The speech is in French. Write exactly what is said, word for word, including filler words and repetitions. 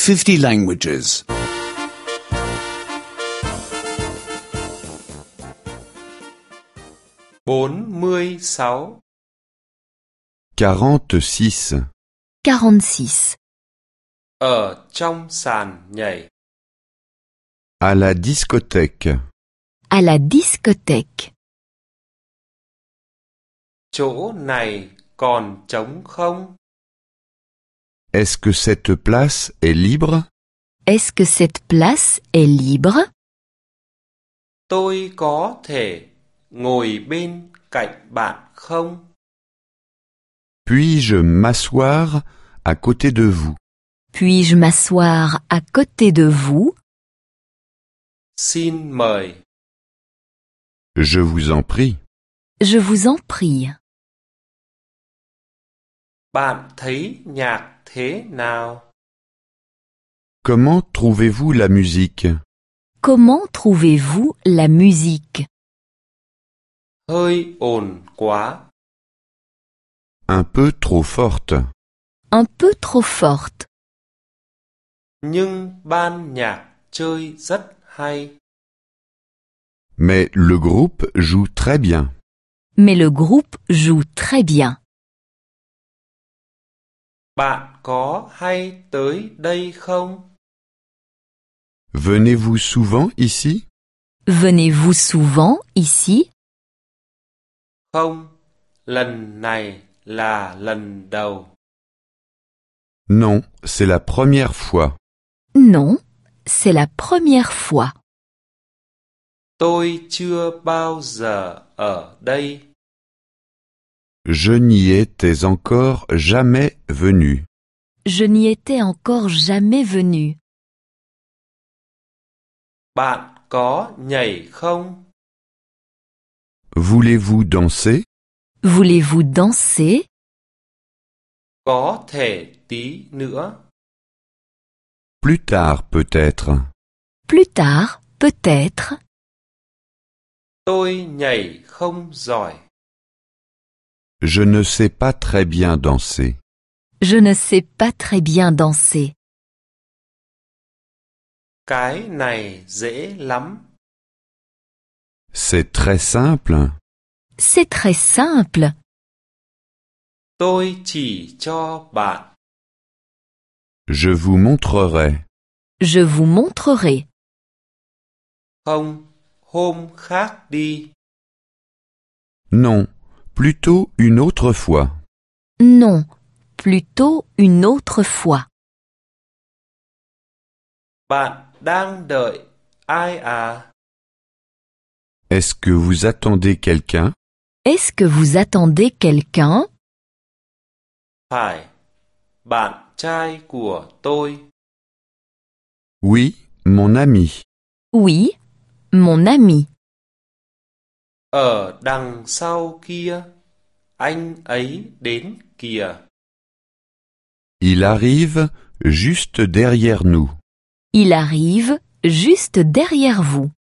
fifty languages. bốn mươi sáu. quarante-six. quarante-six. Ở trong sàn nhảy. À la discothèque. À la discothèque. Chỗ này còn trống không? Est-ce que cette place est libre? Est-ce que cette place est libre? Tôi có thể ngồi bên cạnh bạn không? Puis-je m'asseoir à côté de vous? Puis-je m'asseoir à côté de vous? Xin mời. Je vous en prie. Je vous en prie. Bạn thấy nhạc thế nào? Comment trouvez-vous la musique? Comment trouvez-vous la musique? Hơi ồn quá. Un peu trop forte. Un peu trop forte. Nhưng ban nhạc chơi rất hay. Mais le groupe joue très bien. Mais le groupe joue très bien. Bạn có hay tới đây không? Venez-vous souvent ici? Venez-vous souvent ici? Không, lần này là lần đầu. Non, c'est la première fois. Non, c'est la première fois. Tôi chưa bao giờ ở đây. Je n'y étais encore jamais venu. Je n'y étais encore jamais venu. Bạn có nhảy không? Voulez-vous danser? Voulez-vous danser? Có thể tí nữa. Plus tard peut-être. Plus tard, peut-être. Tôi nhảy không giỏi. Je ne sais pas très bien danser. Je ne sais pas très bien danser. Cái này dễ lắm. C'est très simple. C'est très simple. Tôi chỉ cho bạn. Je vous montrerai. Je vous montrerai. Không, hôm khác đi. Non, plutôt une autre fois. Non, plutôt une autre fois. Bạn đang đợi ai à? Est-ce que vous attendez quelqu'un? Est-ce que vous attendez quelqu'un? Phải, bạn trai của tôi. Oui, mon ami. Oui, mon ami. Ở đằng sau kia, anh ấy đến kìa. Il arrive juste derrière nous. Il arrive juste derrière vous.